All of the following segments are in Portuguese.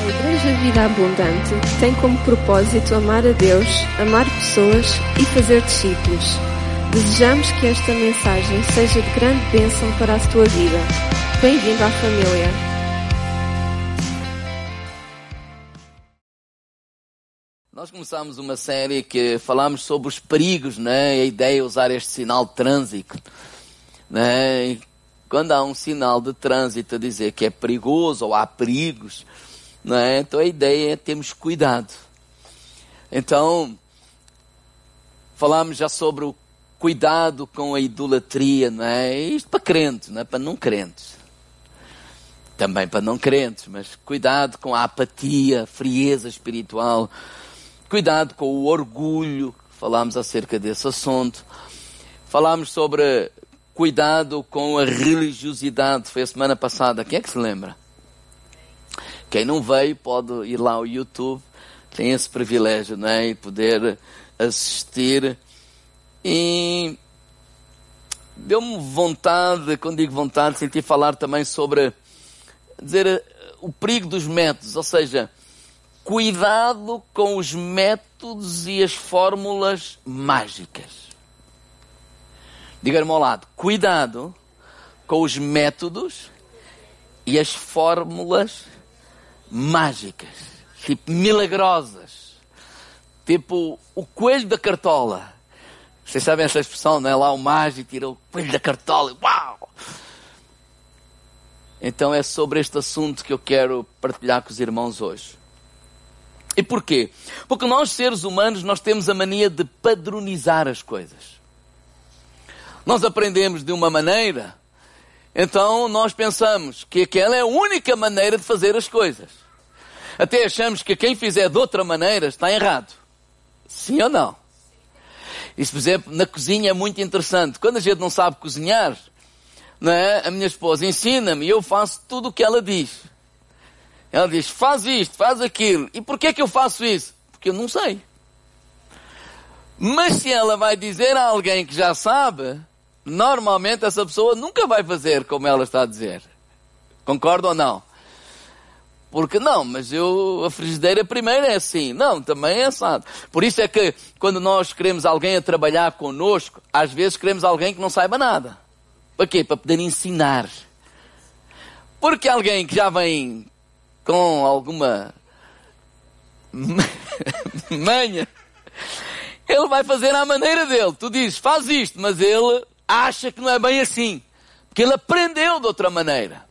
Igreja Vida Abundante tem como propósito amar a Deus, amar pessoas e fazer discípulos. Desejamos que esta mensagem seja de grande bênção para a tua vida. Bem-vindo à família. Nós começámos uma série que falámos sobre os perigos, né? A ideia é usar este sinal de trânsito, né? E quando há um sinal de trânsito a dizer que é perigoso ou há perigos, né? Então a ideia é termos cuidado. Então, falámos já sobre o cuidado com a idolatria, né? Isto para crentes, não é para não crentes. Também para não crentes, mas cuidado com a apatia, a frieza espiritual. Cuidado com o orgulho, falámos acerca desse assunto. Falámos sobre cuidado com a religiosidade, foi a semana passada. Quem é que se lembra? Quem não veio pode ir lá ao YouTube, tem esse privilégio, não é? E poder assistir. E deu-me vontade, quando digo vontade, senti falar também sobre dizer o perigo dos métodos, ou seja, cuidado com os métodos e as fórmulas mágicas. Diga-me ao lado, cuidado com os métodos e as fórmulas mágicas, tipo milagrosas, tipo o coelho da cartola. Vocês sabem essa expressão, não é? Lá o mágico tira o coelho da cartola, uau! Então é sobre este assunto que eu quero partilhar com os irmãos hoje. E porquê? Porque nós, seres humanos, nós temos a mania de padronizar as coisas. Nós aprendemos de uma maneira, então nós pensamos que aquela é a única maneira de fazer as coisas. Até achamos que quem fizer de outra maneira está errado. Sim ou não? Isso, por exemplo, na cozinha é muito interessante. Quando a gente não sabe cozinhar, não é? A minha esposa ensina-me e eu faço tudo o que ela diz. Ela diz, faz isto, faz aquilo. E porquê é que eu faço isso? Porque eu não sei. Mas se ela vai dizer a alguém que já sabe, normalmente essa pessoa nunca vai fazer como ela está a dizer. Concorda ou não? Porque não, mas a frigideira primeiro é assim. Não, também é assado. Por isso é que quando nós queremos alguém a trabalhar connosco, às vezes queremos alguém que não saiba nada. Para quê? Para poder ensinar. Porque alguém que já vem com alguma manha, ele vai fazer à maneira dele. Tu dizes, faz isto, mas ele acha que não é bem assim. Porque ele aprendeu de outra maneira.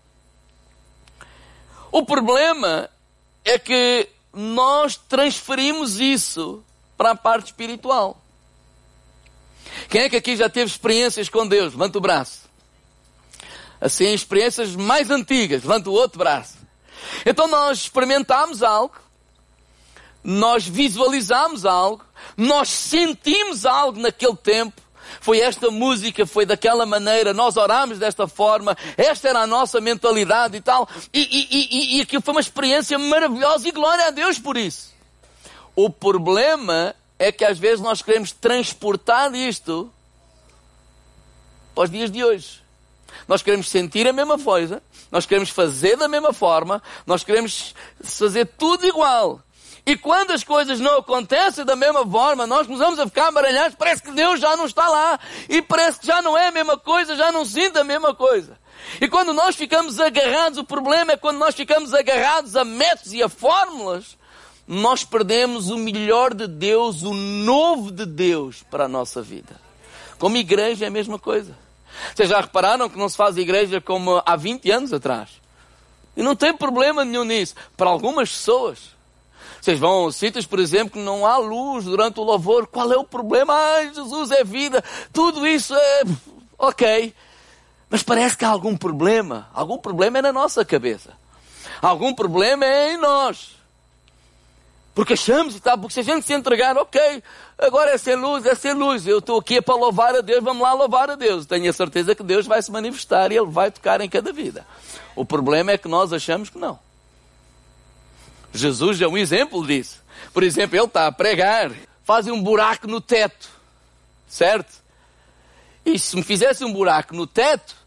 O problema é que nós transferimos isso para a parte espiritual. Quem é que aqui já teve experiências com Deus? Levanta o braço. Assim, experiências mais antigas. Levanta o outro braço. Então nós experimentámos algo, nós visualizámos algo, nós sentimos algo naquele tempo. Foi esta música, foi daquela maneira, nós orámos desta forma, esta era a nossa mentalidade e tal. E aquilo foi uma experiência maravilhosa e glória a Deus por isso. O problema é que às vezes nós queremos transportar isto para os dias de hoje. Nós queremos sentir a mesma coisa, nós queremos fazer da mesma forma, nós queremos fazer tudo igual. E quando as coisas não acontecem da mesma forma, nós começamos a ficar amarelhados, parece que Deus já não está lá. E parece que já não é a mesma coisa, já não sinto a mesma coisa. E quando nós ficamos agarrados, o problema é quando nós ficamos agarrados a métodos e a fórmulas, nós perdemos o melhor de Deus, o novo de Deus para a nossa vida. Como igreja é a mesma coisa. Vocês já repararam que não se faz igreja como há 20 anos atrás? E não tem problema nenhum nisso. Para algumas pessoas. Vocês vão a sítios, por exemplo, que não há luz durante o louvor. Qual é o problema? Ai, Jesus é vida. Tudo isso é... ok. Mas parece que há algum problema. Algum problema é na nossa cabeça. Algum problema é em nós. Porque achamos e tal, porque se a gente se entregar, ok, agora é ser luz, eu estou aqui para louvar a Deus, vamos lá louvar a Deus. Tenho a certeza que Deus vai se manifestar e Ele vai tocar em cada vida. O problema é que nós achamos que não. Jesus é um exemplo disso. Por exemplo, Ele está a pregar, faz um buraco no teto, certo? E se me fizesse um buraco no teto,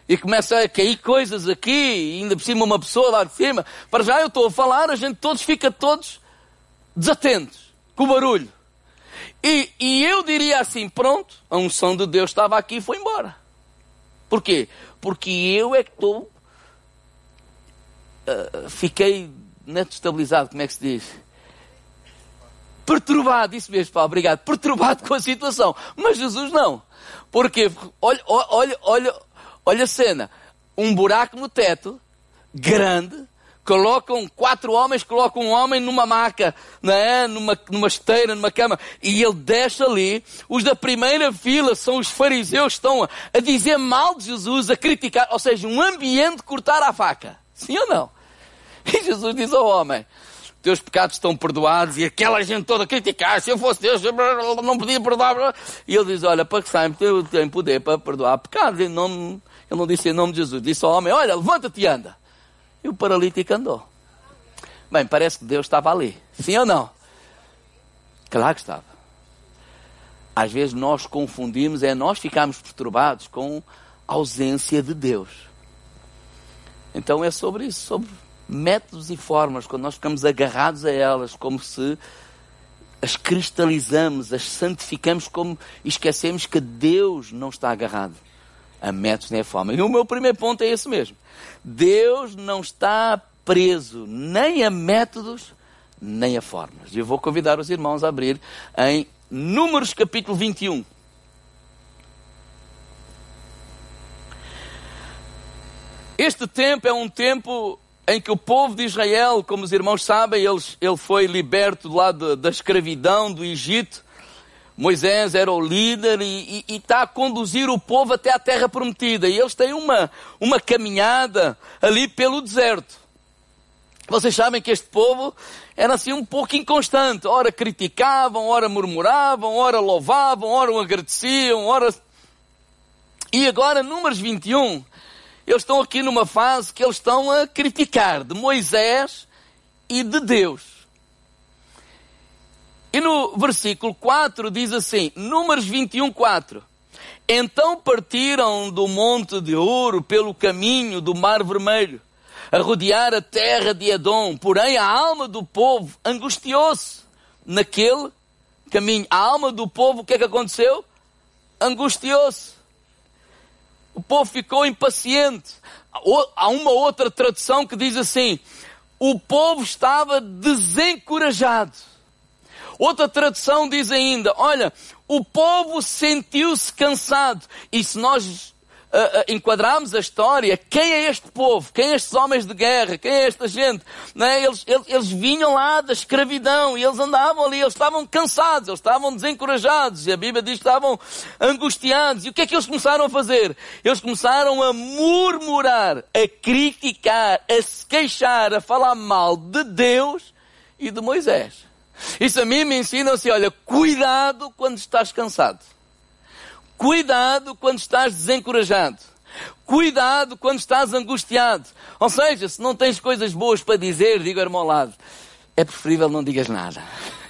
E começa a cair coisas aqui, e ainda por cima uma pessoa lá de cima. Para já eu estou a falar, a gente todos fica todos desatentos, com o barulho. E eu diria assim, pronto, a unção de Deus estava aqui e foi embora. Porquê? Porque eu é que estou... fiquei, não é destabilizado, como é que se diz? Perturbado, isso mesmo, Paulo, obrigado. Perturbado com a situação. Mas Jesus não. Porque, olha a cena. Um buraco no teto, grande, colocam 4 homens, colocam um homem numa maca, não é? numa esteira, numa cama, e ele desce ali. Os da primeira fila são os fariseus, estão a dizer mal de Jesus, a criticar, ou seja, um ambiente de cortar a faca. Sim ou não? E Jesus diz ao homem, teus pecados estão perdoados, e aquela gente toda a criticar, se eu fosse Deus, eu não podia perdoar. E ele diz, olha, para que saibam, eu tenho poder para perdoar pecados. Ele não disse em nome de Jesus, disse ao homem, olha, levanta-te e anda. E o paralítico andou. Bem, parece que Deus estava ali. Sim ou não? Claro que estava. Às vezes nós confundimos, nós ficamos perturbados com a ausência de Deus. Então é sobre isso, sobre métodos e formas, quando nós ficamos agarrados a elas, como se as cristalizamos, as santificamos, como esquecemos que Deus não está agarrado a métodos nem a forma. E o meu primeiro ponto é esse mesmo. Deus não está preso nem a métodos, nem a formas. E eu vou convidar os irmãos a abrir em Números capítulo 21. Este tempo é um tempo em que o povo de Israel, como os irmãos sabem, ele foi liberto lá da escravidão do Egito. Moisés era o líder e está a conduzir o povo até a terra prometida. E eles têm uma caminhada ali pelo deserto. Vocês sabem que este povo era assim um pouco inconstante. Ora criticavam, ora murmuravam, ora louvavam, ora agradeciam, ora... E agora, Números 21, eles estão aqui numa fase que eles estão a criticar de Moisés e de Deus. E no versículo 4 diz assim, Números 21, 4. Então partiram do monte de Ouro pelo caminho do Mar Vermelho, a rodear a terra de Edom. Porém a alma do povo angustiou-se naquele caminho. A alma do povo, o que é que aconteceu? Angustiou-se. O povo ficou impaciente. Há uma outra tradução que diz assim, o povo estava desencorajado. Outra tradução diz ainda, olha, o povo sentiu-se cansado. E se nós enquadrarmos a história, quem é este povo? Quem é estes homens de guerra? Quem é esta gente? Não é? Eles vinham lá da escravidão e eles andavam ali, eles estavam cansados, eles estavam desencorajados. E a Bíblia diz que estavam angustiados. E o que é que eles começaram a fazer? Eles começaram a murmurar, a criticar, a se queixar, a falar mal de Deus e de Moisés. Isso a mim me ensina assim, olha, cuidado quando estás cansado. Cuidado quando estás desencorajado. Cuidado quando estás angustiado. Ou seja, se não tens coisas boas para dizer, diga ao irmão ao lado, é preferível não digas nada.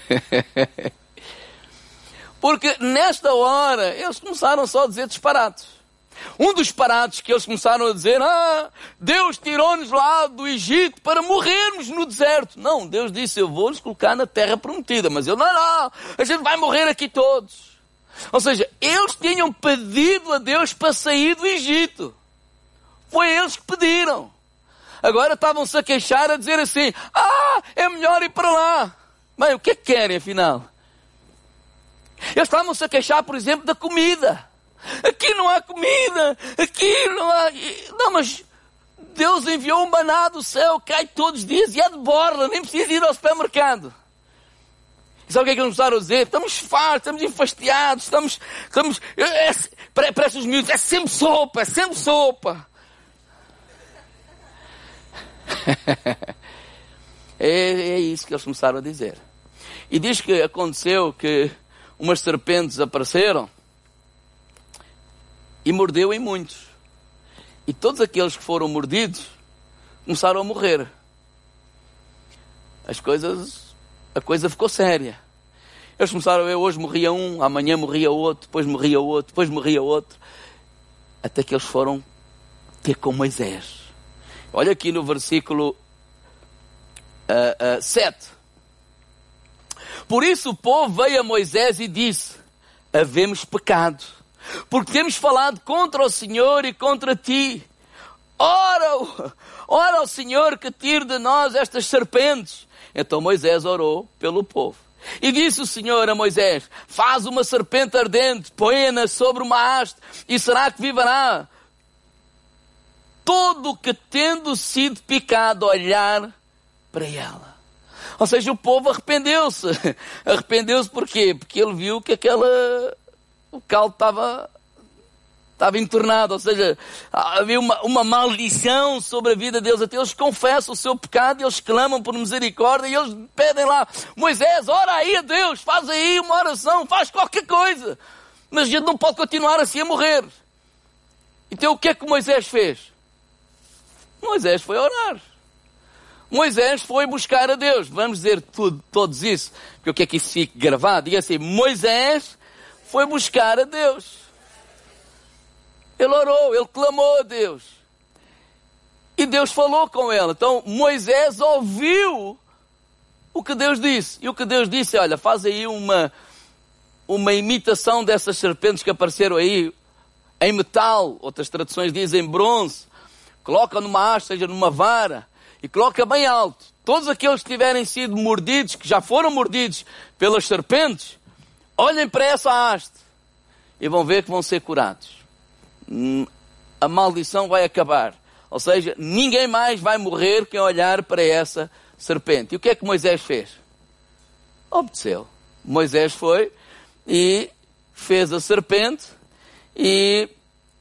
Porque nesta hora, eles começaram só a dizer disparates. Um dos disparates que eles começaram a dizer, Deus tirou-nos lá do Egito para morrermos no deserto. Não, Deus disse, eu vou-nos colocar na terra prometida. Mas eu, não, a gente vai morrer aqui todos. Ou seja, eles tinham pedido a Deus para sair do Egito. Foi eles que pediram. Agora estavam-se a queixar, a dizer assim, é melhor ir para lá. Bem, o que é que querem afinal? Eles estavam-se a queixar, por exemplo, da comida. Aqui não há comida, aqui não há... Não, mas Deus enviou um maná do céu, cai todos os dias e é de borla, nem precisa ir ao supermercado. E sabe o que é que eles começaram a dizer? Estamos fartos, estamos enfastiados, parece os miúdos, é sempre sopa, é sempre sopa. É isso que eles começaram a dizer. E diz que aconteceu que umas serpentes apareceram e mordeu em muitos. E todos aqueles que foram mordidos começaram a morrer. A coisa ficou séria. Eles começaram a ver, hoje morria um, amanhã morria outro, depois morria outro, depois morria outro. Até que eles foram ter com Moisés. Olha aqui no versículo 7. Por isso o povo veio a Moisés e disse: havemos pecado, porque temos falado contra o Senhor e contra ti. Ora ao Senhor que tire de nós estas serpentes. Então Moisés orou pelo povo. E disse o Senhor a Moisés: faz uma serpente ardente, põe-na sobre uma haste, e será que viverá todo que, tendo sido picado, olhar para ela. Ou seja, o povo arrependeu-se. Arrependeu-se porquê? Porque ele viu que o caldo estava entornado. Ou seja, havia uma maldição sobre a vida deles. Até eles confessam o seu pecado, eles clamam por misericórdia e eles pedem lá: Moisés, ora aí a Deus, faz aí uma oração, faz qualquer coisa. Mas a gente não pode continuar assim a morrer. Então o que é que Moisés fez? Moisés foi orar. Moisés foi buscar a Deus. Vamos dizer todos isso, porque eu quero que isso fique gravado. Diga assim: Moisés foi buscar a Deus. Ele orou, ele clamou a Deus. E Deus falou com ele. Então Moisés ouviu o que Deus disse. E o que Deus disse: olha, faz aí uma imitação dessas serpentes que apareceram aí em metal. Outras traduções dizem bronze. Coloca numa haste, seja numa vara, e coloca bem alto. Todos aqueles que tiverem sido mordidos, que já foram mordidos pelas serpentes, olhem para essa haste e vão ver que vão ser curados. A maldição vai acabar. Ou seja, ninguém mais vai morrer quem olhar para essa serpente. E o que é que Moisés fez? Obedeceu. Moisés foi e fez a serpente, e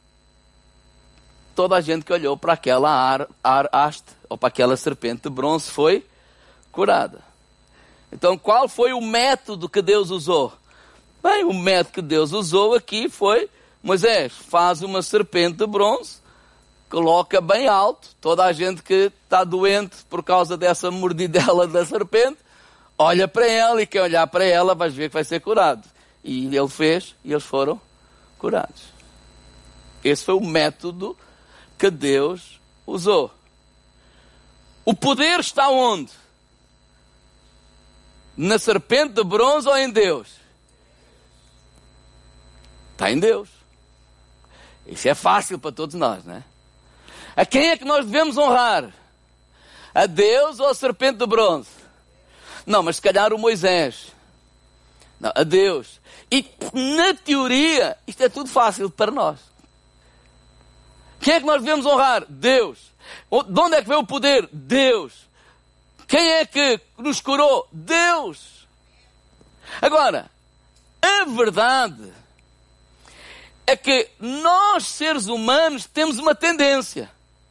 toda a gente que olhou para aquela haste ou para aquela serpente de bronze foi curada. Então, qual foi o método que Deus usou? Bem, o método que Deus usou aqui foi: Moisés, faz uma serpente de bronze, coloca bem alto, toda a gente que está doente por causa dessa mordidela da serpente, olha para ela, e quem olhar para ela vai ver que vai ser curado. E ele fez, e eles foram curados. Esse foi o método que Deus usou. O poder está onde? Na serpente de bronze ou em Deus? Está em Deus. Isso é fácil para todos nós, não é? A quem é que nós devemos honrar? A Deus ou a serpente de bronze? Não, mas se calhar o Moisés. Não, a Deus. E na teoria, isto é tudo fácil para nós. Quem é que nós devemos honrar? Deus. De onde é que veio o poder? Deus. Quem é que nos curou? Deus. Agora, a verdade é que nós, seres humanos, temos uma tendência.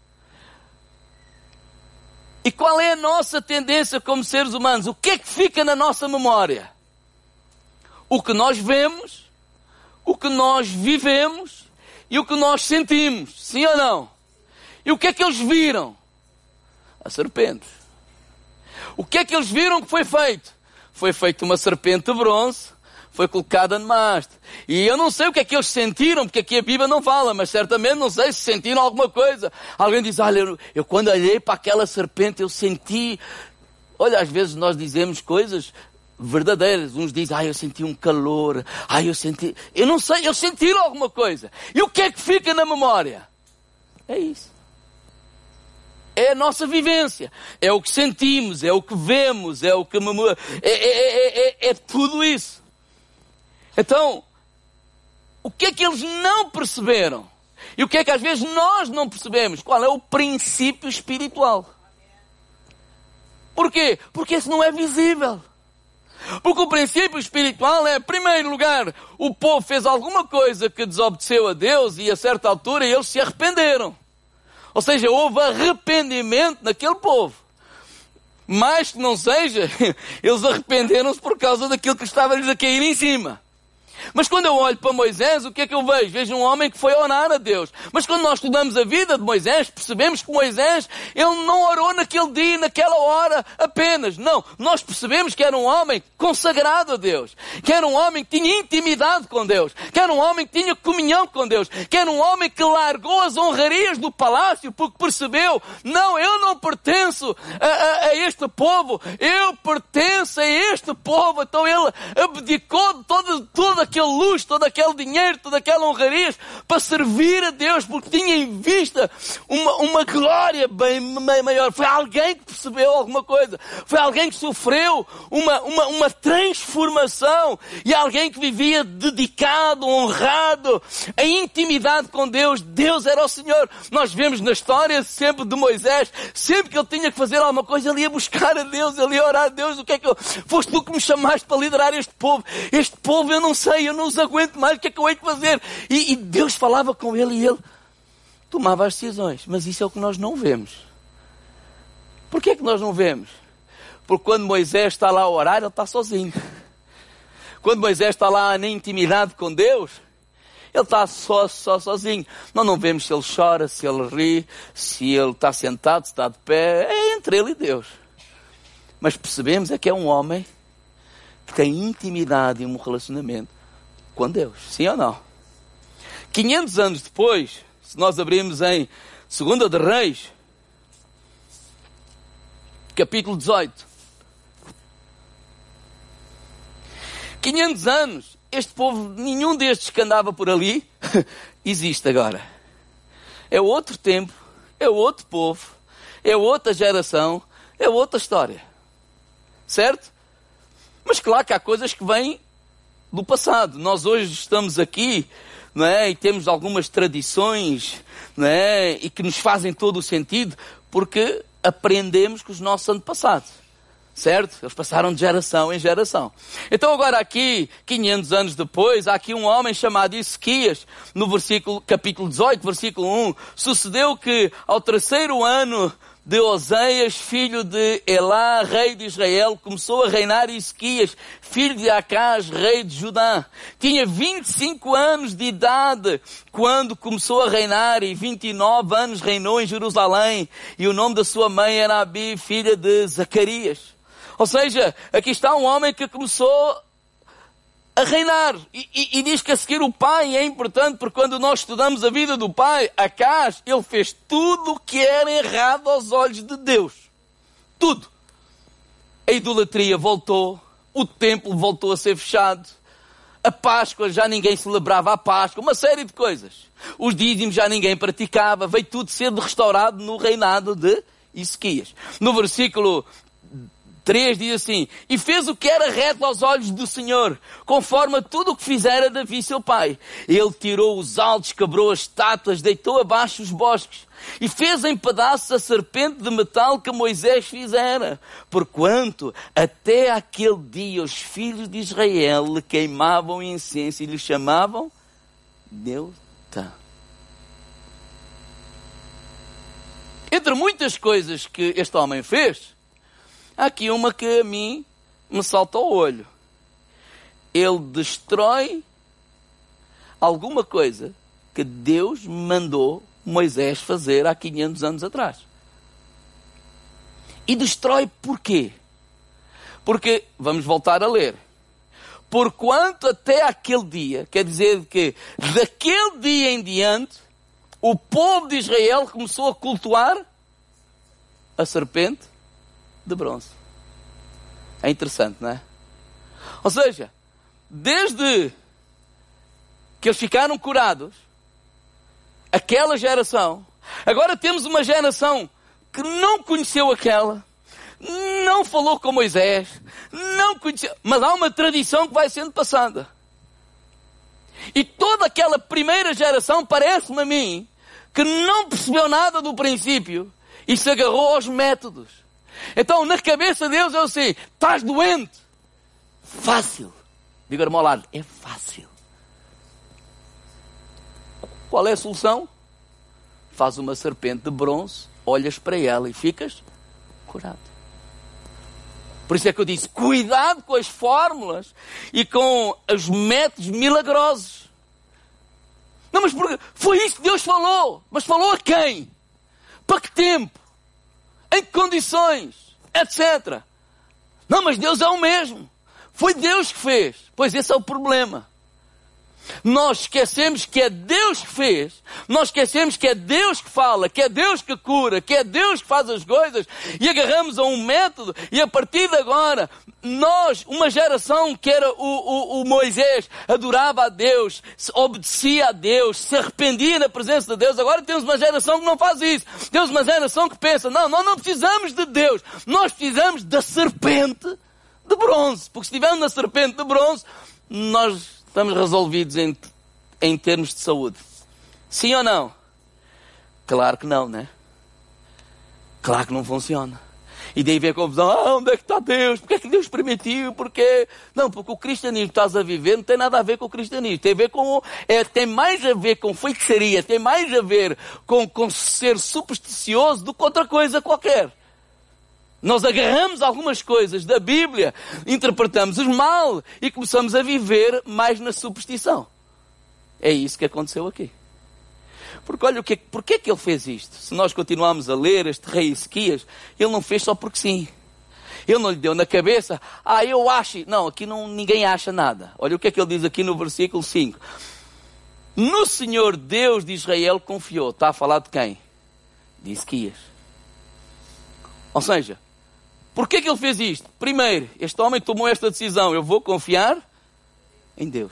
E qual é a nossa tendência como seres humanos? O que é que fica na nossa memória? O que nós vemos, o que nós vivemos e o que nós sentimos, sim ou não? E o que é que eles viram? A serpente. O que é que eles viram que foi feito? Foi feita uma serpente de bronze, foi colocada numa haste. E eu não sei o que é que eles sentiram, porque aqui a Bíblia não fala, mas certamente não sei se sentiram alguma coisa. Alguém diz: olha, eu quando olhei para aquela serpente, eu senti... Olha, às vezes nós dizemos coisas verdadeiras. Uns dizem: eu senti um calor, eu senti... Eu não sei, eles sentiram alguma coisa. E o que é que fica na memória? É isso. É a nossa vivência. É o que sentimos, é o que vemos, é o que... É tudo isso. Então, o que é que eles não perceberam? E o que é que às vezes nós não percebemos? Qual é o princípio espiritual? Porquê? Porque isso não é visível. Porque o princípio espiritual é, em primeiro lugar, o povo fez alguma coisa que desobedeceu a Deus e a certa altura eles se arrependeram. Ou seja, houve arrependimento naquele povo. Mais que não seja, eles arrependeram-se por causa daquilo que estava-lhes a cair em cima. Mas quando eu olho para Moisés, o que é que eu vejo? Vejo um homem que foi orar a Deus. Mas quando nós estudamos a vida de Moisés, percebemos que Moisés, ele não orou naquele dia, naquela hora apenas. Não, nós percebemos que era um homem consagrado a Deus. Que era um homem que tinha intimidade com Deus. Que era um homem que tinha comunhão com Deus. Que era um homem que largou as honrarias do palácio porque percebeu, não, eu não pertenço a este povo. Eu pertenço a este povo. Então ele abdicou de todo aquele luxo, todo aquele dinheiro, toda aquela honraria para servir a Deus, porque tinha em vista uma glória bem maior. Foi alguém que percebeu alguma coisa. Foi alguém que sofreu uma transformação e alguém que vivia dedicado, honrado, em intimidade com Deus. Deus era o Senhor. Nós vemos na história sempre de Moisés, sempre que ele tinha que fazer alguma coisa, ele ia buscar a Deus, ele ia orar a Deus. O que é que foste tu que me chamaste para liderar este povo? Este povo eu não sei, eu não os aguento mais, o que é que eu hei de fazer? E Deus falava com ele e ele tomava as decisões. Mas isso é o que nós não vemos. Porquê é que nós não vemos? Porque quando Moisés está lá a orar, ele está sozinho. Quando Moisés está lá na intimidade com Deus, ele está sozinho. Nós não vemos se ele chora, se ele ri, se ele está sentado, se está de pé. É entre ele e Deus. Mas percebemos é que é um homem que tem intimidade e um relacionamento com Deus. Sim ou não? 500 anos depois, se nós abrirmos em 2 de Reis, capítulo 18. 500 anos, este povo, nenhum destes que andava por ali, existe agora. É outro tempo, é outro povo, é outra geração, é outra história. Certo? Mas claro que há coisas que vêm do passado. Nós hoje estamos aqui, não é? E temos algumas tradições, não é? E que nos fazem todo o sentido, porque aprendemos com os nossos antepassados. Certo? Eles passaram de geração em geração. Então agora aqui, 500 anos depois, há aqui um homem chamado Ezequias, no capítulo 18, versículo 1. Sucedeu que ao 3º ano de Oseias, filho de Elá, rei de Israel, começou a reinar Ezequias, filho de Acás, rei de Judá. Tinha 25 anos de idade quando começou a reinar e 29 anos reinou em Jerusalém. E o nome da sua mãe era Abi, filha de Zacarias. Ou seja, aqui está um homem que começou a reinar. E diz que a seguir o pai é importante, porque quando nós estudamos a vida do pai, Acás, ele fez tudo o que era errado aos olhos de Deus. Tudo. A idolatria voltou, o templo voltou a ser fechado, a Páscoa já ninguém celebrava a Páscoa, uma série de coisas. Os dízimos já ninguém praticava, veio tudo sendo restaurado no reinado de Ezequias. No versículo 3 diz assim: e fez o que era reto aos olhos do Senhor, conforme a tudo o que fizera Davi seu pai. Ele tirou os altos, quebrou as estátuas, deitou abaixo os bosques, e fez em pedaços a serpente de metal que Moisés fizera. Porquanto até aquele dia os filhos de Israel lhe queimavam incenso e lhe chamavam Deutã. Entre muitas coisas que este homem fez, há aqui uma que a mim me salta ao olho. Ele destrói alguma coisa que Deus mandou Moisés fazer há 500 anos atrás. E destrói porquê? Porque, vamos voltar a ler. Porquanto até aquele dia, quer dizer que daquele dia em diante, o povo de Israel começou a cultuar a serpente de bronze. É interessante, não é? Ou seja, desde que eles ficaram curados, aquela geração, agora temos uma geração que não conheceu aquela, não falou com Moisés, não conheceu, mas há uma tradição que vai sendo passada. E toda aquela primeira geração, parece-me a mim, que não percebeu nada do princípio e se agarrou aos métodos. Então, na cabeça deles, eu sei, estás doente. Fácil. Diga ao meu lado, é fácil. Qual é a solução? Faz uma serpente de bronze, olhas para ela e ficas curado. Por isso é que eu disse, cuidado com as fórmulas e com os métodos milagrosos. Não, mas foi isso que Deus falou. Mas falou a quem? Para que tempo? Em que condições? Etc. Não, mas Deus é o mesmo. Foi Deus que fez. Pois esse é o problema. Nós esquecemos que é Deus que fez, nós esquecemos que é Deus que fala, que é Deus que cura, que é Deus que faz as coisas, e agarramos a um método, e a partir de agora, nós, uma geração que era o Moisés, adorava a Deus, obedecia a Deus, se arrependia na presença de Deus. Agora temos uma geração que não faz isso. Temos uma geração que pensa, não, nós não precisamos de Deus, nós precisamos da serpente de bronze, porque se estivermos na serpente de bronze, nós estamos resolvidos em termos de saúde. Sim ou não? Claro que não, né? Claro que não funciona. E daí vem a confusão, onde é que está Deus? Porquê é que Deus permitiu? Porquê? Não, porque o cristianismo que estás a viver não tem nada a ver com o cristianismo. Tem a ver com, tem mais a ver com feitiçaria, tem mais a ver com ser supersticioso do que outra coisa qualquer. Nós agarramos algumas coisas da Bíblia, interpretamos-os mal e começamos a viver mais na superstição. É isso que aconteceu aqui. Porque olha, porquê é que ele fez isto? Se nós continuarmos a ler este rei Ezequias, ele não fez só porque sim. Ele não lhe deu na cabeça, eu acho. Não, aqui ninguém acha nada. Olha o que é que ele diz aqui no versículo 5. No Senhor Deus de Israel confiou. Está a falar de quem? De Ezequias. Ou seja, porquê que ele fez isto? Primeiro, este homem tomou esta decisão. Eu vou confiar em Deus.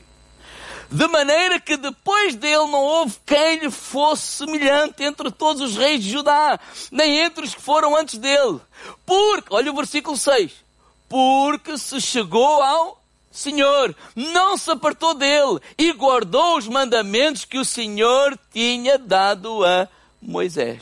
De maneira que depois dele não houve quem lhe fosse semelhante entre todos os reis de Judá, nem entre os que foram antes dele. Porque, olha o versículo 6. Porque se chegou ao Senhor, não se apartou dele e guardou os mandamentos que o Senhor tinha dado a Moisés.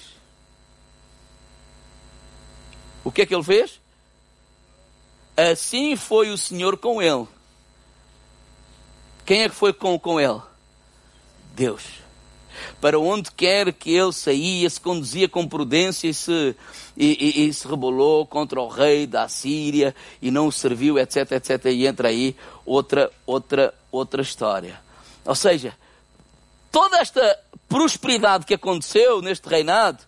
O que é que ele fez? Assim foi o Senhor com ele. Quem é que foi com ele? Deus. Para onde quer que ele saía, se conduzia com prudência e se rebelou contra o rei da Assíria e não o serviu, etc, etc. E entra aí outra história. Ou seja, toda esta prosperidade que aconteceu neste reinado,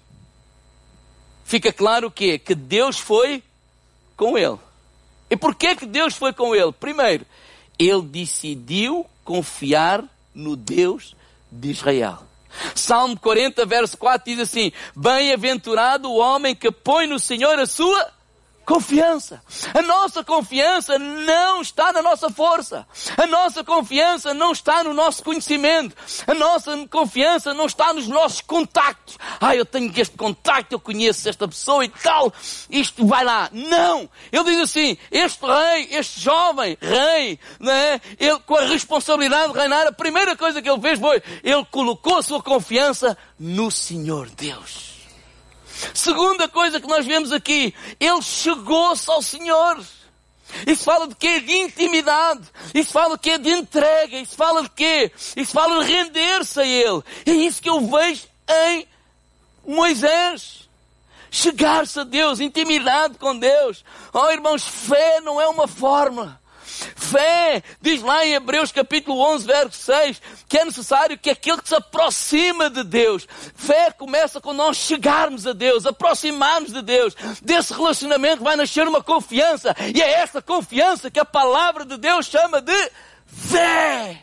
fica claro o quê? Que Deus foi com ele. E porquê que Deus foi com ele? Primeiro, ele decidiu confiar no Deus de Israel. Salmo 40, verso 4 diz assim: bem-aventurado o homem que põe no Senhor a sua confiança. A nossa confiança não está na nossa força. A nossa confiança não está no nosso conhecimento. A nossa confiança não está nos nossos contactos. Eu tenho este contacto, eu conheço esta pessoa e tal. Isto vai lá. Não! Ele diz assim, este rei, este jovem rei, né? Ele, com a responsabilidade de reinar, a primeira coisa que ele fez foi, ele colocou a sua confiança no Senhor Deus. Segunda coisa que nós vemos aqui, ele chegou-se ao Senhor. Isso fala de quê? De intimidade. Isso fala de quê? De entrega. Isso fala de quê? Isso fala de render-se a Ele. É isso que eu vejo em Moisés. Chegar-se a Deus, intimidade com Deus. Irmãos, fé não é uma fórmula. Fé, diz lá em Hebreus capítulo 11, verso 6, que é necessário que aquele que se aproxima de Deus, fé começa com nós chegarmos a Deus, aproximarmos de Deus. Desse relacionamento vai nascer uma confiança, e é essa confiança que a palavra de Deus chama de fé.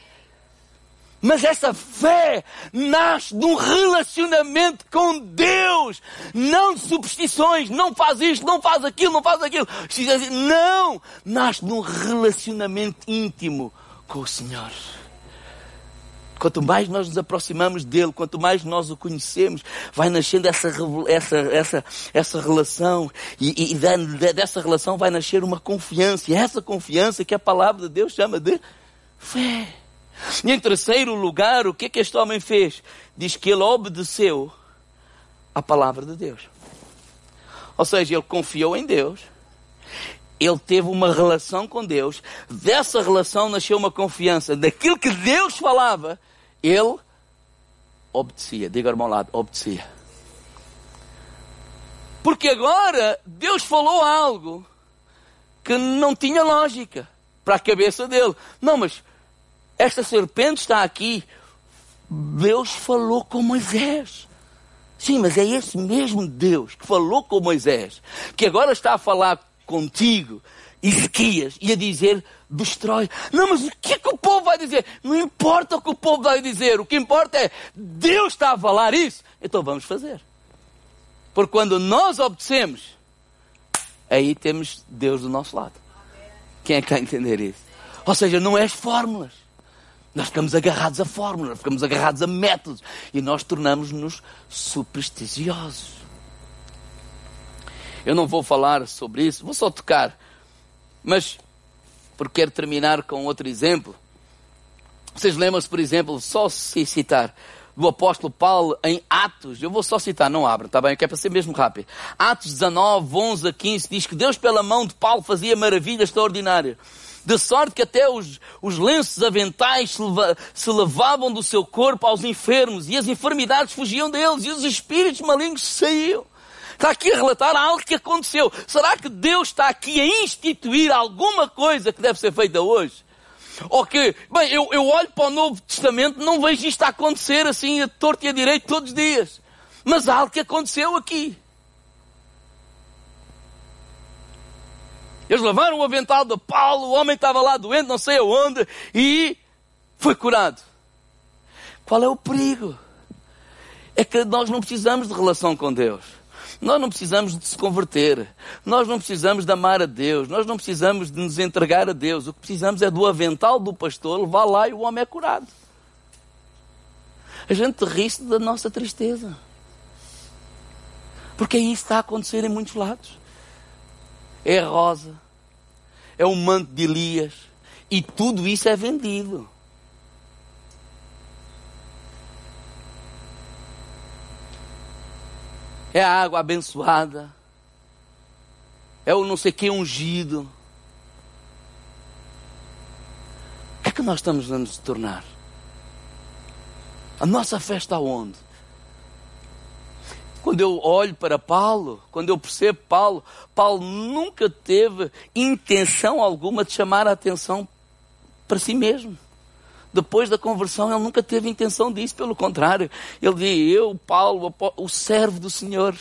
Mas essa fé nasce de um relacionamento com Deus. Não de superstições. Não faz isto, não faz aquilo, não faz aquilo. Não! Nasce de um relacionamento íntimo com o Senhor. Quanto mais nós nos aproximamos dele, quanto mais nós o conhecemos, vai nascendo essa relação. E dessa relação vai nascer uma confiança. E essa confiança que a palavra de Deus chama de fé. E em terceiro lugar, o que este homem fez? Diz que ele obedeceu à palavra de Deus. Ou seja, ele confiou em Deus. Ele teve uma relação com Deus. Dessa relação nasceu uma confiança. Daquilo que Deus falava, ele obedecia. Diga ao irmão ao lado, obedecia. Porque agora Deus falou algo que não tinha lógica para a cabeça dele. Não, mas esta serpente está aqui. Deus falou com Moisés. Sim, mas é esse mesmo Deus que falou com Moisés, que agora está a falar contigo, Ezequias, e a dizer, destrói. Não, mas o que é que o povo vai dizer? Não importa o que o povo vai dizer. O que importa é, Deus está a falar isso. Então vamos fazer. Porque quando nós obedecemos, aí temos Deus do nosso lado. Quem é que está a entender isso? Ou seja, não é as fórmulas. Nós ficamos agarrados a fórmulas, ficamos agarrados a métodos. E nós tornamos-nos supersticiosos. Eu não vou falar sobre isso, vou só tocar. Mas, porque quero terminar com outro exemplo. Vocês lembram-se, por exemplo, só se citar, do apóstolo Paulo em Atos. Eu vou só citar, não abra, está bem? Que é para ser mesmo rápido. Atos 19, 11 a 15, diz que Deus pela mão de Paulo fazia maravilhas extraordinárias. De sorte que até os lenços aventais se levavam do seu corpo aos enfermos, e as enfermidades fugiam deles, e os espíritos malignos saíam. Está aqui a relatar algo que aconteceu. Será que Deus está aqui a instituir alguma coisa que deve ser feita hoje? Ou que, bem, eu olho para o Novo Testamento, não vejo isto a acontecer assim, a torto e a direito todos os dias. Mas há algo que aconteceu aqui. Eles levaram o avental de Paulo, o homem estava lá doente, não sei aonde, e foi curado. Qual é o perigo? É que nós não precisamos de relação com Deus. Nós não precisamos de se converter. Nós não precisamos de amar a Deus. Nós não precisamos de nos entregar a Deus. O que precisamos é do avental do pastor, levar lá e o homem é curado. A gente ri-se da nossa tristeza. Porque isso está a acontecer em muitos lados. É a rosa, é o manto de Elias, e tudo isso é vendido. É a água abençoada, é o não sei quem ungido. O que é que nós estamos a nos tornar? A nossa fé está onde? Quando eu olho para Paulo, quando eu percebo Paulo, Paulo nunca teve intenção alguma de chamar a atenção para si mesmo. Depois da conversão, ele nunca teve intenção disso, pelo contrário. Ele dizia, eu, Paulo, o servo do Senhor.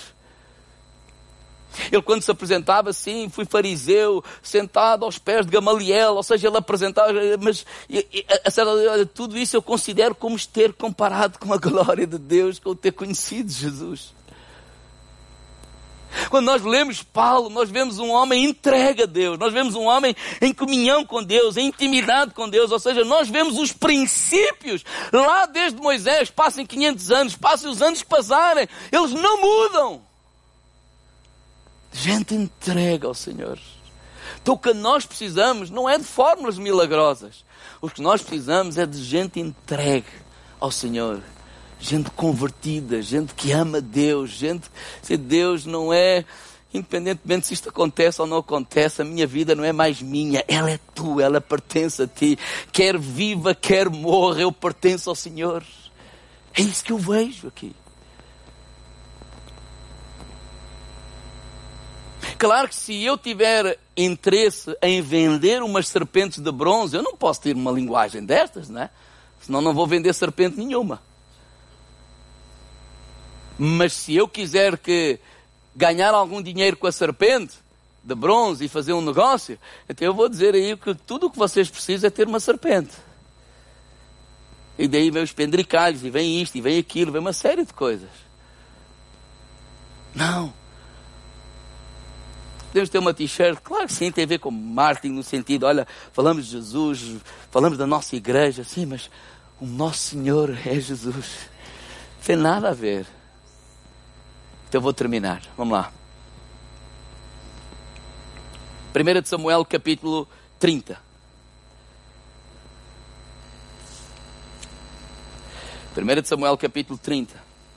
Ele, quando se apresentava assim, fui fariseu, sentado aos pés de Gamaliel, ou seja, ele apresentava, mas tudo isso eu considero como ter comparado com a glória de Deus, com o ter conhecido Jesus. Quando nós lemos Paulo, nós vemos um homem entregue a Deus, nós vemos um homem em comunhão com Deus, em intimidade com Deus, ou seja, nós vemos os princípios, lá desde Moisés, passem 500 anos, passem os anos que passarem, eles não mudam. Gente entregue ao Senhor. Então o que nós precisamos não é de fórmulas milagrosas, o que nós precisamos é de gente entregue ao Senhor. Gente convertida, gente que ama Deus, gente que Deus não é, independentemente se isto acontece ou não acontece, a minha vida não é mais minha, ela é tua, ela pertence a ti. Quer viva, quer morra, eu pertenço ao Senhor. É isso que eu vejo aqui. Claro que se eu tiver interesse em vender umas serpentes de bronze, eu não posso ter uma linguagem destas, não é? Senão não vou vender serpente nenhuma. Mas se eu quiser ganhar algum dinheiro com a serpente de bronze e fazer um negócio, então eu vou dizer aí que tudo o que vocês precisam é ter uma serpente. E daí vem os pendricalhos, e vem isto, e vem aquilo, vem uma série de coisas. Não. Podemos ter uma t-shirt, claro que sim, tem a ver com marketing no sentido, olha, falamos de Jesus, falamos da nossa igreja, sim, mas o nosso Senhor é Jesus. Não tem nada a ver. Então eu vou terminar. Vamos lá. 1 de Samuel, capítulo 30. 1 de Samuel, capítulo 30.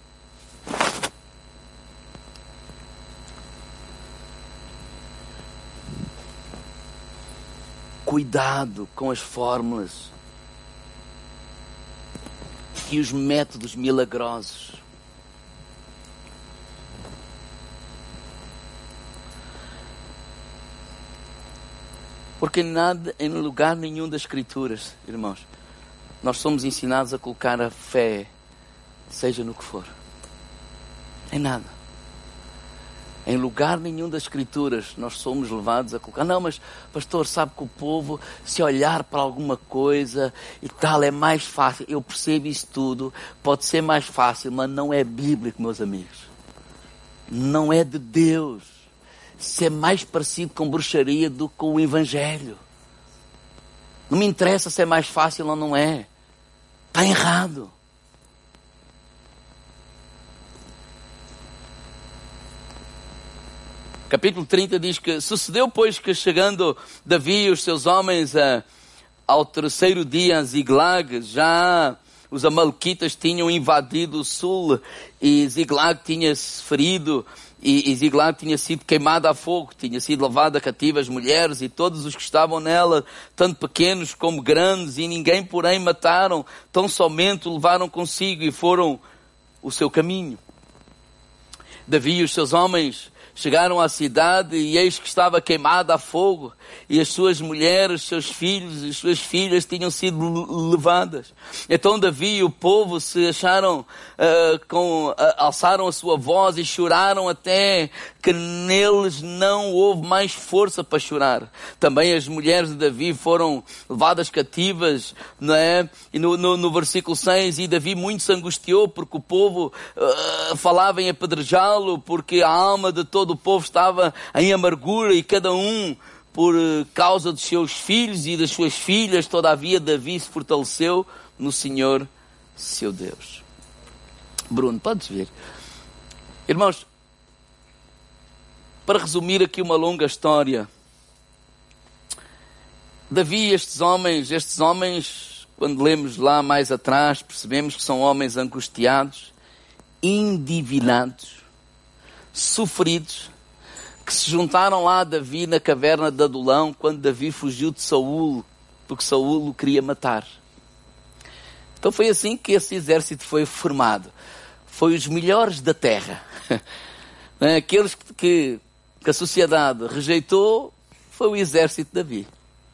Cuidado com as fórmulas e os métodos milagrosos. Porque nada, em lugar nenhum das Escrituras, irmãos, nós somos ensinados a colocar a fé, seja no que for. Em nada. Em lugar nenhum das Escrituras nós somos levados a colocar. Não, mas pastor, sabe que o povo, se olhar para alguma coisa e tal, é mais fácil. Eu percebo isso tudo. Pode ser mais fácil, mas não é bíblico, meus amigos. Não é de Deus. Isso é mais parecido com bruxaria do que com o Evangelho. Não me interessa se é mais fácil ou não é. Está errado. Capítulo 30 diz que sucedeu, pois, que chegando Davi e os seus homens ao terceiro dia a Ziglag, já os amalequitas tinham invadido o sul e Ziglag tinha-se ferido e Ziglag tinha sido queimada a fogo, tinha sido levada cativa as mulheres e todos os que estavam nela, tanto pequenos como grandes, e ninguém, porém, mataram, tão somente o levaram consigo e foram o seu caminho. Davi e os seus homens chegaram à cidade e eis que estava queimada a fogo e as suas mulheres, seus filhos e suas filhas tinham sido levadas. Então Davi e o povo se acharam, alçaram a sua voz e choraram até que neles não houve mais força para chorar. Também as mulheres de Davi foram levadas cativas, não é? E no versículo 6, e Davi muito se angustiou porque o povo falava em apedrejá-lo, porque a alma de todo o povo estava em amargura e cada um por causa dos seus filhos e das suas filhas. Todavia Davi se fortaleceu no Senhor, seu Deus. Bruno, podes ver? Irmãos, para resumir aqui uma longa história, Davi e estes homens, quando lemos lá mais atrás, percebemos que são homens angustiados, endividados, sofridos, que se juntaram lá a Davi na caverna de Adulão, quando Davi fugiu de Saul, porque Saul o queria matar. Então foi assim que esse exército foi formado. Foi os melhores da terra. Aqueles que a sociedade rejeitou, foi o exército de Davi.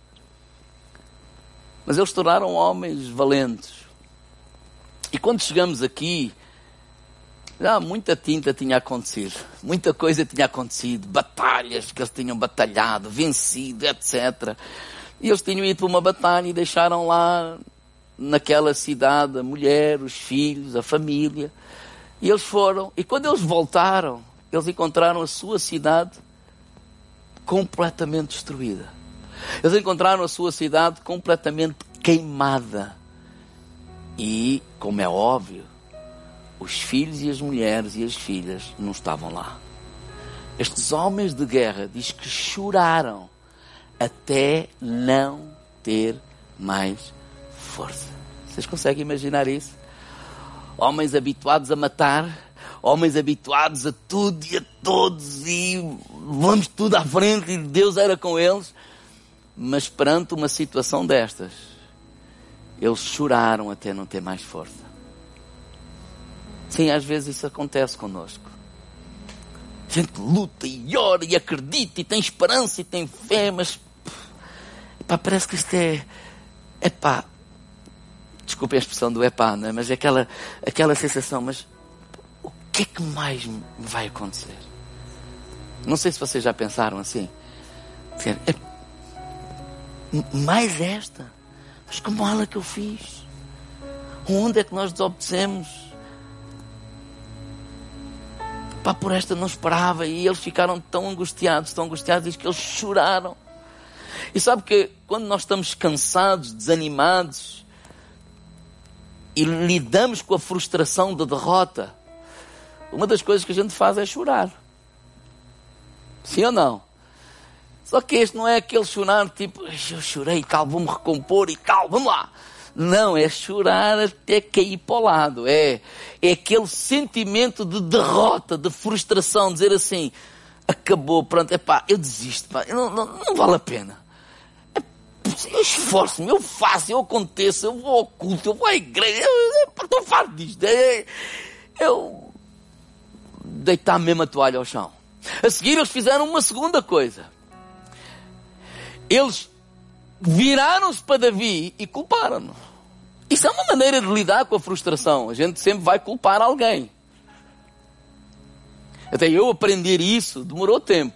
Mas eles tornaram homens valentes. E quando chegamos aqui, já muita tinta tinha acontecido, muita coisa tinha acontecido, batalhas que eles tinham batalhado, vencido, etc. E eles tinham ido para uma batalha e deixaram lá naquela cidade a mulher, os filhos, a família. E eles foram, e quando eles voltaram, eles encontraram a sua cidade completamente destruída. Eles encontraram a sua cidade completamente queimada. E, como é óbvio, os filhos e as mulheres e as filhas não estavam lá. Estes homens de guerra diz que choraram até não ter mais força. Vocês conseguem imaginar isso? Homens habituados a matar, homens habituados a tudo e a todos, e vamos tudo à frente, e Deus era com eles. Mas perante uma situação destas, eles choraram até não ter mais força. Sim, às vezes isso acontece connosco. A gente luta e ora e acredita e tem esperança e tem fé, mas parece que isto desculpem a expressão do epá, não é? Mas é aquela sensação, mas o que é que mais me vai acontecer? Não sei se vocês já pensaram assim. Mais esta? Mas que mala que eu fiz? Onde é que nós desobedecemos? Por esta não esperava, e eles ficaram tão angustiados, diz que eles choraram. E sabe que quando nós estamos cansados, desanimados, e lidamos com a frustração da derrota, uma das coisas que a gente faz é chorar. Sim ou não? Só que este não é aquele chorar tipo, eu chorei e tal, vou-me recompor e tal, vamos lá. Não, é chorar até cair para o lado. É aquele sentimento de derrota, de frustração, dizer assim, acabou, pronto, eu desisto, não vale a pena. Eu esforço-me, eu faço, eu aconteço, eu vou ao culto, eu vou à igreja, eu faço disto. Eu deitar mesmo a toalha ao chão. A seguir eles fizeram uma segunda coisa. Eles viraram-se para Davi e culparam-no. Isso é uma maneira de lidar com a frustração. A gente sempre vai culpar alguém. Até eu aprender isso demorou tempo.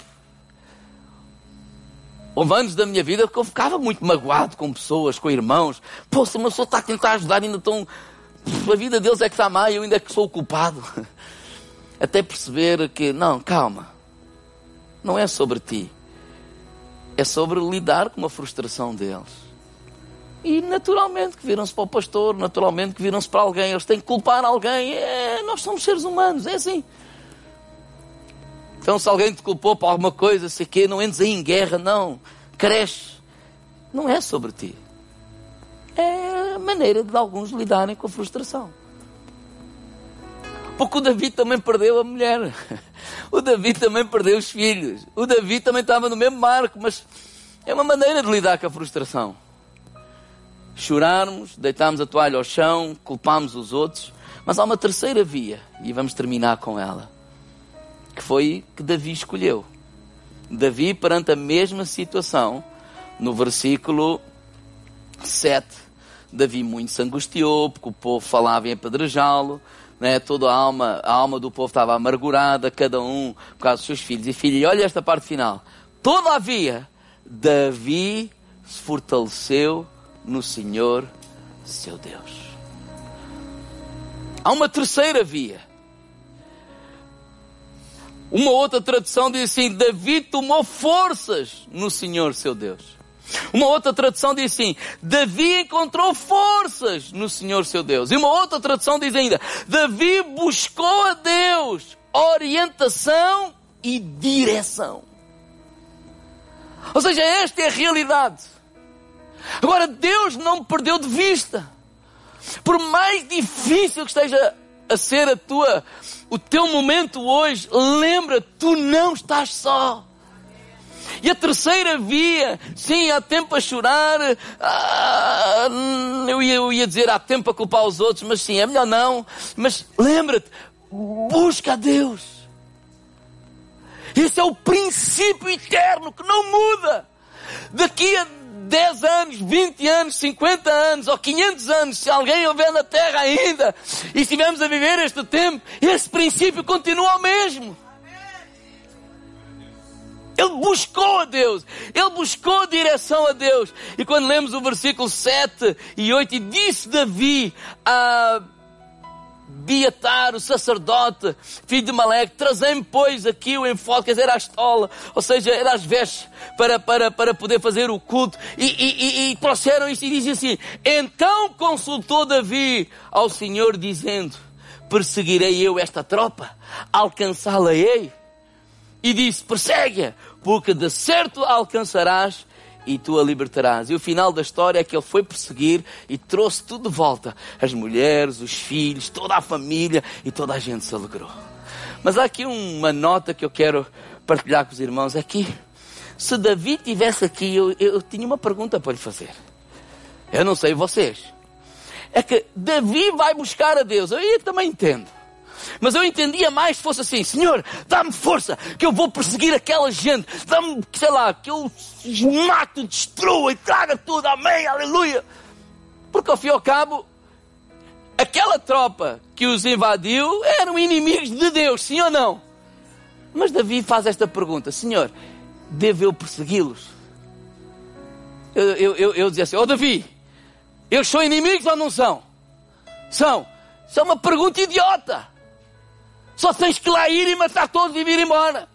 Houve anos da minha vida que eu ficava muito magoado com pessoas, com irmãos. Pô, se uma pessoa está a tentar ajudar e ainda estão... A vida deles é que está má e eu ainda é que sou o culpado. Até perceber que, não, calma. Não é sobre ti. É sobre lidar com a frustração deles. E naturalmente que viram-se para o pastor, naturalmente que viram-se para alguém. Eles têm que culpar alguém. Nós somos seres humanos, é assim. Então se alguém te culpou por alguma coisa, sei quê, não entres aí em guerra, não. Cresce. Não é sobre ti. É a maneira de alguns lidarem com a frustração. Porque o Davi também perdeu a mulher. O Davi também perdeu os filhos. O Davi também estava no mesmo barco, mas é uma maneira de lidar com a frustração. Chorarmos, deitarmos a toalha ao chão, culparmos os outros. Mas há uma terceira via, e vamos terminar com ela, que foi que Davi escolheu. Davi, perante a mesma situação, no versículo 7, Davi muito se angustiou, porque o povo falava em apedrejá-lo, né? Toda a alma do povo estava amargurada, cada um por causa dos seus filhos e filhas. E olha esta parte final. Todavia, Davi se fortaleceu no Senhor, seu Deus. Há uma terceira via. Uma outra tradução diz assim: Davi tomou forças no Senhor, seu Deus. Uma outra tradução diz assim: Davi encontrou forças no Senhor, seu Deus. E uma outra tradução diz ainda: Davi buscou a Deus orientação e direção. Ou seja, esta é a realidade. Agora, Deus não me perdeu de vista. Por mais difícil que esteja a ser o teu momento hoje, lembra, tu não estás só. E a terceira via, sim, há tempo a chorar, eu ia dizer há tempo a culpar os outros, mas sim, é melhor não. Mas lembra-te, busca a Deus. Esse é o princípio eterno que não muda. Daqui a 10 anos, 20 anos, 50 anos ou 500 anos, se alguém houver na terra ainda e estivermos a viver este tempo, esse princípio continua o mesmo. Ele buscou a Deus. Ele buscou a direção a Deus. E quando lemos o versículo 7 e 8, e disse Davi a Abiatar, o sacerdote, filho de Meleque, trazei-me, pois, aqui o enfoque, quer dizer, a estola, ou seja, era as vestes para poder fazer o culto. E trouxeram isto e diz assim: então consultou Davi ao Senhor, dizendo: perseguirei eu esta tropa? Alcançá-la-ei? E disse: persegue-a, porque de certo a alcançarás e tu a libertarás. E o final da história é que ele foi perseguir e trouxe tudo de volta. As mulheres, os filhos, toda a família, e toda a gente se alegrou. Mas há aqui uma nota que eu quero partilhar com os irmãos. É que se Davi estivesse aqui, eu tinha uma pergunta para lhe fazer. Eu não sei vocês. É que Davi vai buscar a Deus. Eu também entendo. Mas eu entendia mais se fosse assim: Senhor, dá-me força, que eu vou perseguir aquela gente. Dá-me, sei lá, que eu os mato, destrua e traga tudo. Amém, aleluia. Porque ao fim e ao cabo, aquela tropa que os invadiu eram inimigos de Deus, sim ou não? Mas Davi faz esta pergunta: Senhor, devo eu persegui-los? Eu dizia assim: Davi, eles são inimigos ou não são? São. Isso é uma pergunta idiota. Só tens que lá ir e matar todos e vir embora.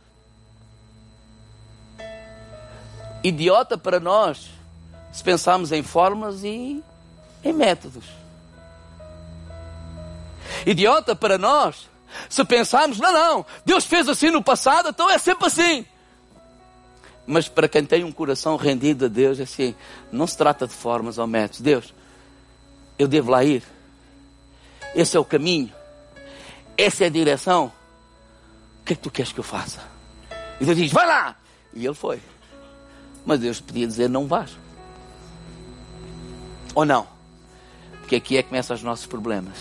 Idiota para nós, se pensarmos em formas e em métodos. Idiota para nós, se pensarmos, não, Deus fez assim no passado, então é sempre assim. Mas para quem tem um coração rendido a Deus, é assim, não se trata de formas ou métodos. Deus, eu devo lá ir. Esse é o caminho. Essa é a direção. O que é que tu queres que eu faça? E Deus diz: vai lá. E ele foi. Mas Deus podia dizer: não vais. Ou não? Porque aqui é que começam os nossos problemas.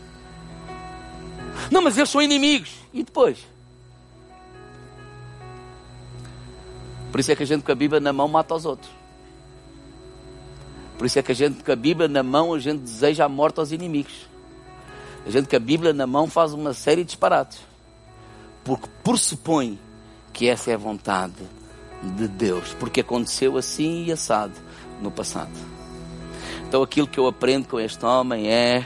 Não, mas eles são inimigos. E depois? Por isso é que a gente com a Bíblia na mão mata os outros. Por isso é que a gente com a Bíblia na mão a gente deseja a morte aos inimigos. A gente com a Bíblia na mão faz uma série de disparates. Porque pressupõe que essa é a vontade de Deus. Porque aconteceu assim e assado no passado. Então aquilo que eu aprendo com este homem é...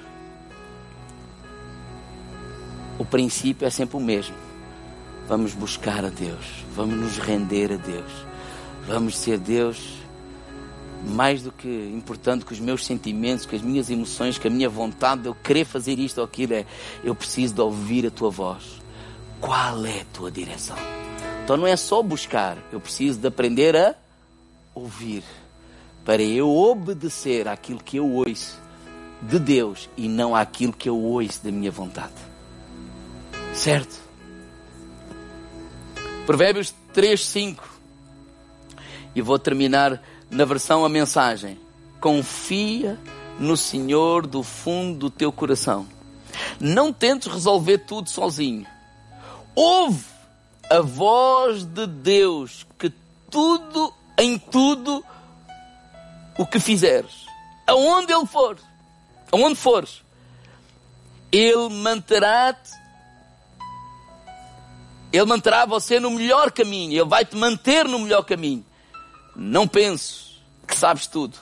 O princípio é sempre o mesmo. Vamos buscar a Deus. Vamos nos render a Deus. Vamos ser Deus mais do que importante que os meus sentimentos, que as minhas emoções, que a minha vontade de eu querer fazer isto ou aquilo. Eu preciso de ouvir a tua voz. Qual é a tua direção? Então não é só buscar. Eu preciso de aprender a ouvir. Para eu obedecer àquilo que eu ouço de Deus e não àquilo que eu ouço da minha vontade. Certo? Provérbios 3:5. E vou terminar na versão a mensagem. Confia no Senhor do fundo do teu coração. Não tentes resolver tudo sozinho. Ouve a voz de Deus, que tudo, em tudo o que fizeres, aonde Ele for, aonde fores, Ele manterá você no melhor caminho. Ele vai te manter no melhor caminho. Não penses que sabes tudo.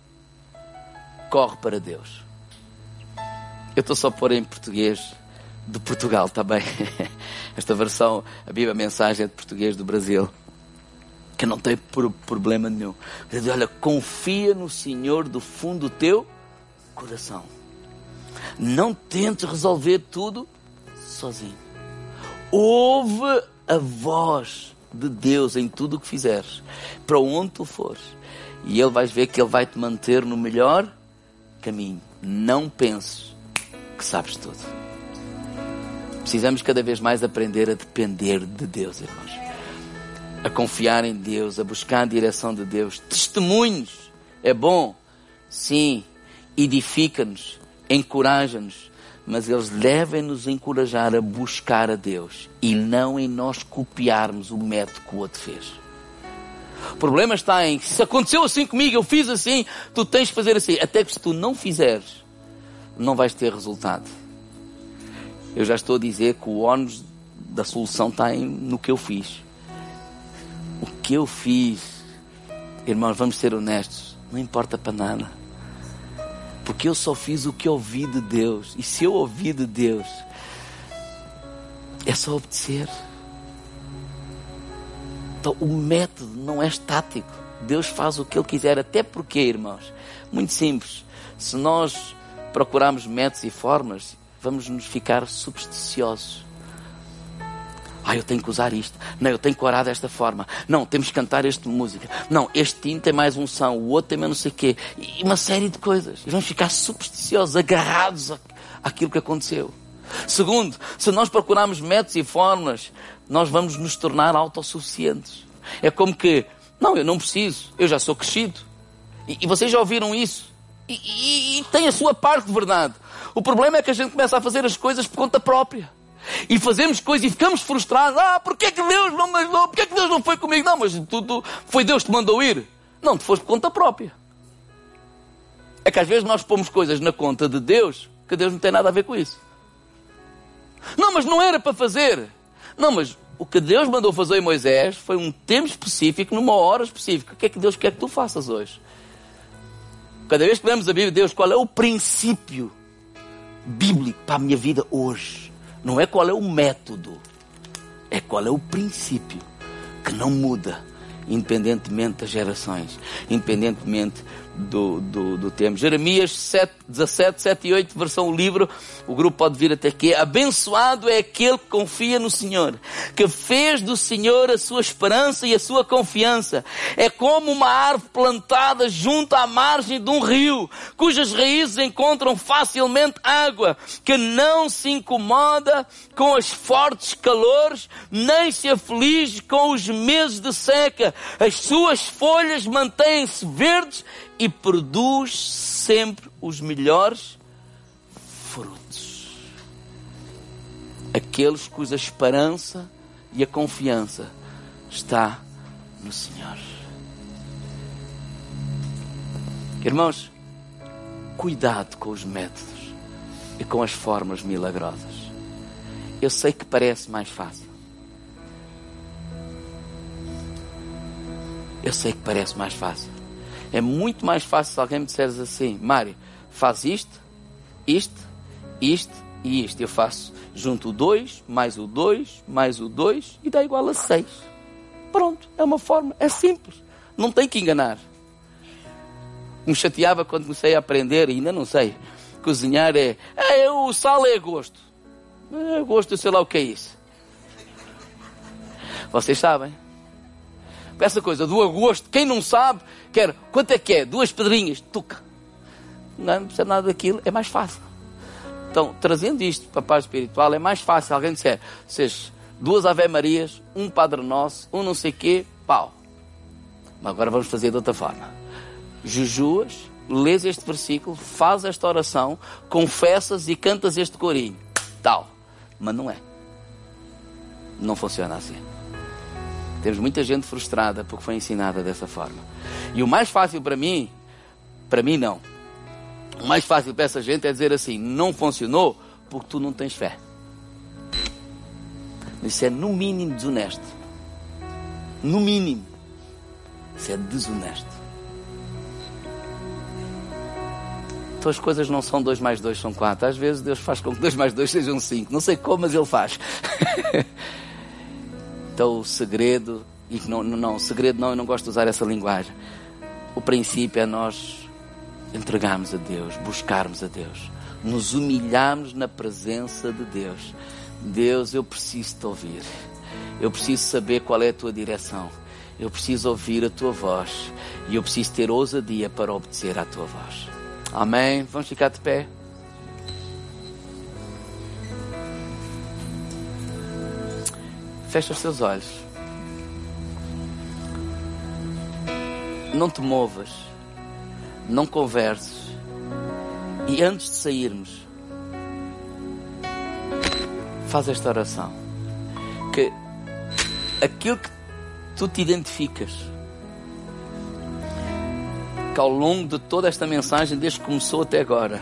Corre para Deus. Eu estou só a pôr em português de Portugal também. Esta versão, a Bíblia Mensagem é de português do Brasil, que não tem problema nenhum. Ele diz, olha, confia no Senhor do fundo do teu coração. Não tentes resolver tudo sozinho. Ouve a voz de Deus em tudo o que fizeres, para onde tu fores, e Ele vais ver que Ele vai te manter no melhor caminho. Não penses que sabes tudo. Precisamos cada vez mais aprender a depender de Deus, irmãos. A confiar em Deus, a buscar a direção de Deus. Testemunhos é bom, sim, edifica-nos, encoraja-nos, mas eles devem nos encorajar a buscar a Deus e não em nós copiarmos o método que o outro fez. O problema está em, se aconteceu assim comigo, eu fiz assim, tu tens que fazer assim. Até que se tu não fizeres, não vais ter resultado. Eu já estou a dizer que o ónus da solução está no que eu fiz. O que eu fiz, irmãos, vamos ser honestos, não importa para nada. Porque eu só fiz o que ouvi de Deus. E se eu ouvi de Deus, é só obedecer. Então o método não é estático. Deus faz o que Ele quiser. Até porque, irmãos, muito simples. Se nós procurarmos métodos e formas, vamos nos ficar supersticiosos. Eu tenho que usar isto. Não, eu tenho que orar desta forma. Não, temos que cantar esta música. Não, este hino tem mais unção, o outro tem mais não sei o quê. E uma série de coisas. E vamos ficar supersticiosos, agarrados àquilo que aconteceu. Segundo, se nós procurarmos métodos e formas, nós vamos nos tornar autossuficientes. É como que, não, eu não preciso, eu já sou crescido. E vocês já ouviram isso? E tem a sua parte de verdade. O problema é que a gente começa a fazer as coisas por conta própria. E fazemos coisas e ficamos frustrados. Porquê que Deus não me ajudou? Porquê que Deus não foi comigo? Não, mas foi Deus que te mandou ir. Não, tu foste por conta própria. É que às vezes nós pomos coisas na conta de Deus que Deus não tem nada a ver com isso. Não, mas não era para fazer. Não, mas o que Deus mandou fazer em Moisés foi um tempo específico, numa hora específica. O que é que Deus quer que tu faças hoje? Cada vez que lemos a Bíblia, Deus, qual é o princípio bíblico para a minha vida hoje? Não é qual é o método, é qual é o princípio que não muda, independentemente das gerações, independentemente do tempo. Jeremias 17, 7 e 8, versão livro, o grupo pode vir até aqui. Abençoado é aquele que confia no Senhor, que fez do Senhor a sua esperança e a sua confiança. É como uma árvore plantada junto à margem de um rio, cujas raízes encontram facilmente água, que não se incomoda com os fortes calores, nem se aflige com os meses de seca. As suas folhas mantêm-se verdes e produz sempre os melhores frutos. Aqueles cuja esperança e a confiança está no Senhor. Irmãos, cuidado com os métodos e com as formas milagrosas. Eu sei que parece mais fácil. Eu sei que parece mais fácil. É muito mais fácil se alguém me disseres assim: Mário, faz isto, isto, isto e isto. Eu faço, junto o 2, mais o 2, mais o 2 e dá igual a 6. Pronto, é uma forma, é simples. Não tem que enganar. Me chateava quando comecei a aprender, e ainda não sei, cozinhar o sal é a gosto. A gosto, eu sei lá o que é isso. Vocês sabem? Essa coisa do agosto, quem não sabe, quer, quanto é que é? 2 pedrinhas, tuca. Não precisa nada daquilo, é mais fácil. Então, trazendo isto para a parte espiritual, é mais fácil. Alguém disser, vocês, 2 Ave Marias, 1 Padre Nosso, 1 não sei quê, pau. Mas agora vamos fazer de outra forma. Jejuas, lês este versículo, faz esta oração, confessas e cantas este corinho. Tal. Mas não é. Não funciona assim. Temos muita gente frustrada porque foi ensinada dessa forma. E o mais fácil para mim não. O mais fácil para essa gente é dizer assim: não funcionou porque tu não tens fé. Isso é no mínimo desonesto. No mínimo. Isso é desonesto. Então as coisas não são 2 mais 2 são 4. Às vezes Deus faz com que 2 mais 2 sejam 5. Não sei como, mas Ele faz. Então o segredo, e segredo não, eu não gosto de usar essa linguagem. O princípio é nós entregarmos a Deus, buscarmos a Deus, nos humilharmos na presença de Deus. Deus, eu preciso te ouvir. Eu preciso saber qual é a tua direção. Eu preciso ouvir a tua voz. E eu preciso ter ousadia para obedecer à tua voz. Amém? Vamos ficar de pé? Fecha os teus olhos. Não te movas. Não converses. E antes de sairmos, faz esta oração. Que aquilo que tu te identificas, que ao longo de toda esta mensagem, desde que começou até agora,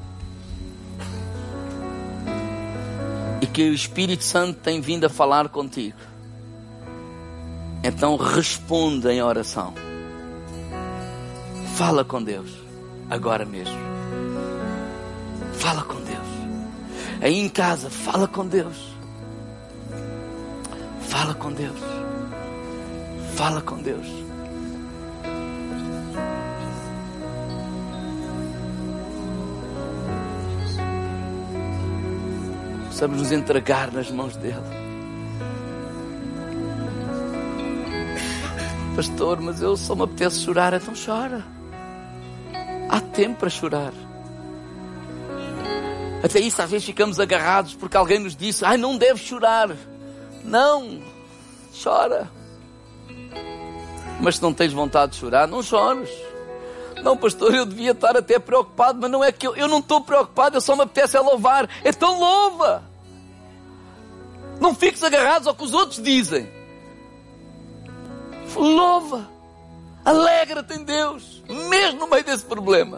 e que o Espírito Santo tem vindo a falar contigo, então responde em oração. Fala com Deus agora mesmo. Fala com Deus. Aí em casa, fala com Deus. Fala com Deus. Fala com Deus. Possamos nos entregar nas mãos dele. Pastor, mas eu só me apetece chorar. Então chora. Há tempo para chorar. Até isso às vezes ficamos agarrados porque alguém nos disse: ai, não deves chorar. Não, chora. Mas se não tens vontade de chorar, não chores. Não, pastor, eu devia estar até preocupado, mas não é que eu não estou preocupado, eu só me apetece louvar. Então louva. Não fiques agarrados ao que os outros dizem. Louva. Alegra-te em Deus, mesmo no meio desse problema.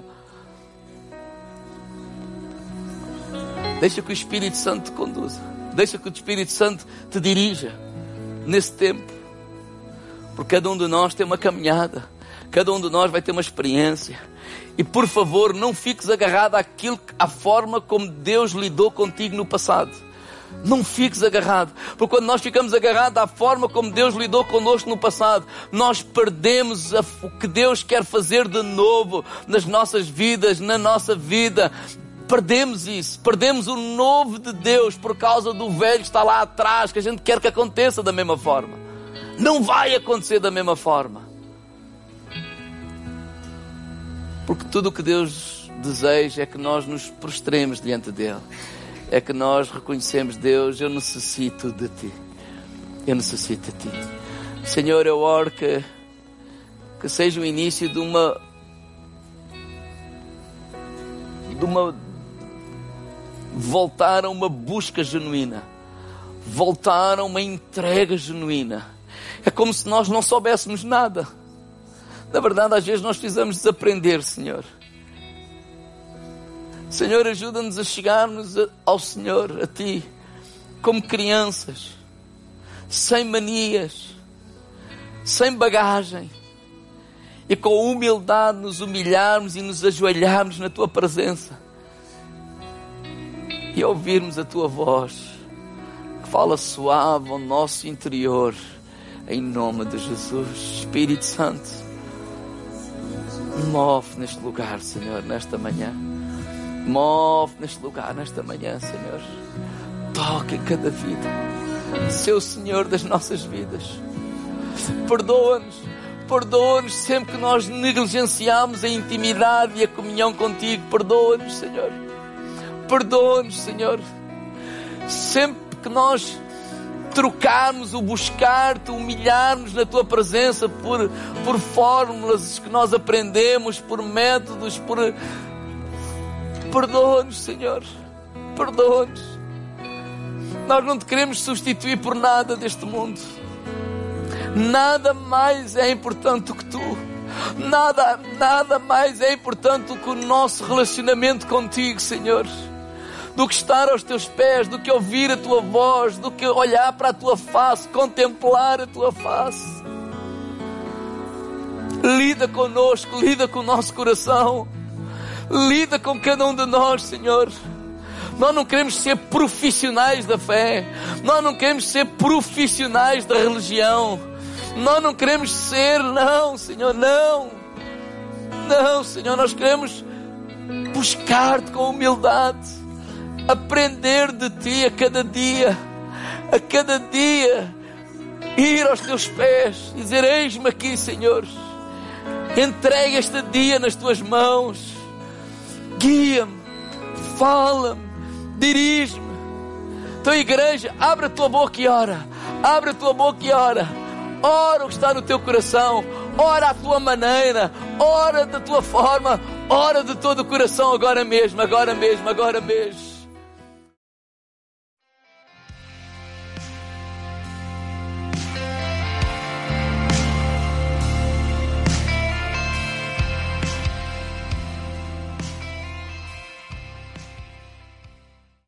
Deixa que o Espírito Santo te conduza. Deixa que o Espírito Santo te dirija nesse tempo. Porque cada um de nós tem uma caminhada. Cada um de nós vai ter uma experiência. E por favor, não fiques agarrado à forma como Deus lidou contigo no passado. Não fiques agarrado. Porque quando nós ficamos agarrados à forma como Deus lidou connosco no passado, nós perdemos o que Deus quer fazer de novo nas nossas vidas, na nossa vida. Perdemos isso. Perdemos o novo de Deus por causa do velho que está lá atrás, que a gente quer que aconteça da mesma forma. Não vai acontecer da mesma forma. Porque tudo o que Deus deseja é que nós nos prostremos diante dele. É que nós reconhecemos: Deus, eu necessito de ti. Eu necessito de ti. Senhor, eu oro que seja o início de uma voltar a uma busca genuína. Voltar a uma entrega genuína. É como se nós não soubéssemos nada. Na verdade, às vezes nós precisamos desaprender, Senhor. Senhor, ajuda-nos a chegarmos ao Senhor, a Ti, como crianças, sem manias, sem bagagem, e com humildade nos humilharmos e nos ajoelharmos na Tua presença e ouvirmos a Tua voz, que fala suave ao nosso interior, em nome de Jesus. Espírito Santo, move neste lugar, Senhor, nesta manhã. Move neste lugar, nesta manhã, Senhor. Toca em cada vida. Sê o Senhor das nossas vidas. Perdoa-nos sempre que nós negligenciamos a intimidade e a comunhão contigo. Perdoa-nos, Senhor. Perdoa-nos, Senhor. Sempre que nós trocarmos o buscar-te, humilharmos na Tua presença por fórmulas que nós aprendemos, por métodos, Perdoa-nos, Senhor. Perdoa-nos. Nós não te queremos substituir por nada deste mundo. Nada mais é importante do que Tu. Nada mais é importante do que o nosso relacionamento contigo, Senhor. Do que estar aos Teus pés, do que ouvir a Tua voz, do que olhar para a Tua face, contemplar a Tua face. Lida connosco, lida com o nosso coração. Lida com cada um de nós, Senhor. Nós não queremos ser profissionais da fé. Nós não queremos ser profissionais da religião. Nós não queremos ser, não, Senhor, não. Não, Senhor, nós queremos buscar-te com humildade. Aprender de Ti a cada dia. A cada dia. Ir aos Teus pés. E dizer, eis-me aqui, Senhor. Entregue este dia nas Tuas mãos. Guia-me, fala-me, dirige-me. Então, igreja, abre a tua boca e ora. Abre a tua boca e ora. Ora o que está no teu coração. Ora à tua maneira. Ora da tua forma. Ora de todo o coração agora mesmo, agora mesmo, agora mesmo.